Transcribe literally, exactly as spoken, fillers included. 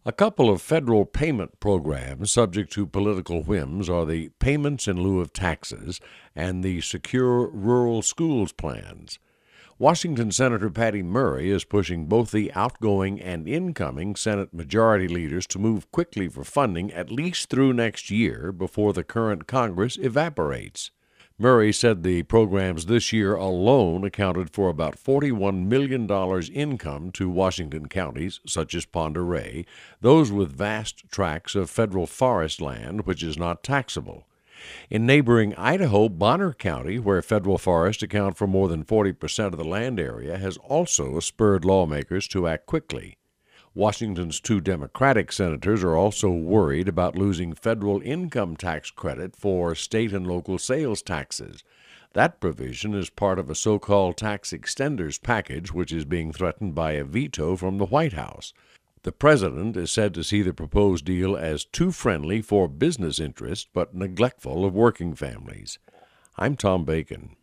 A couple of federal payment programs subject to political whims are the Payments in Lieu of Taxes and the Secure Rural Schools plans. Washington Senator Patty Murray is pushing both the outgoing and incoming Senate Majority Leaders to move quickly for funding at least through next year before the current Congress evaporates. Murray said the programs this year alone accounted for about forty-one million dollars income to Washington counties, such as Pend Oreille, those with vast tracts of federal forest land which is not taxable. In neighboring Idaho, Bonner County, where federal forests account for more than forty percent of the land area, has also spurred lawmakers to act quickly. Washington's two Democratic senators are also worried about losing federal income tax credit for state and local sales taxes. That provision is part of a so-called tax extenders package which is being threatened by a veto from the White House. The president is said to see the proposed deal as too friendly for business interests but neglectful of working families. I'm Tom Bacon.